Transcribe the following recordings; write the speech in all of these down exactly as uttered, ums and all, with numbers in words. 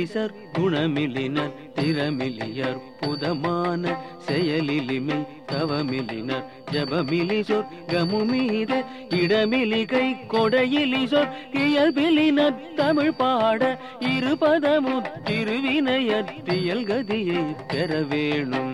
திறமிசர் குணமிலினர் திறமிலியர் புதமான செயலிலிமை தவமிலினர் ஜபமிலிசொர் கமுமீத இடமிலிகை கொடையிலிசொர் இயல்பிலினர் தமிழ் பாட இருபதமுத் திருவினையத்தியல் கதியை பெற வேணும்.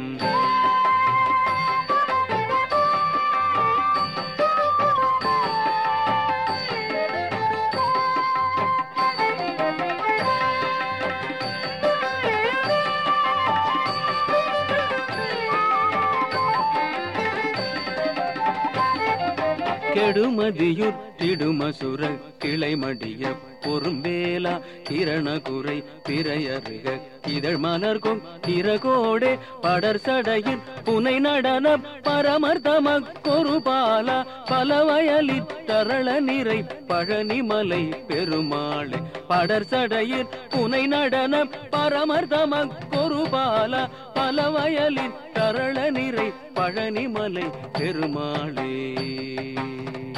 கெடுமதியுர் திடுமசுர கிளைமடிய பொறும்பேலா கிரணகுறை பிறையருக இதழ் மலர்கொம் திரகோடே படர் சடையின் புனை நடன பரமர்தமக் கொருபாலா பலவயலி தரள நிறை பழனிமலை பெருமாளே படர் சடையின் புனை நடன பரமர்தமக் கொருபாலா பலவயலி தரள நிறை பழனிமலை பெருமாளே.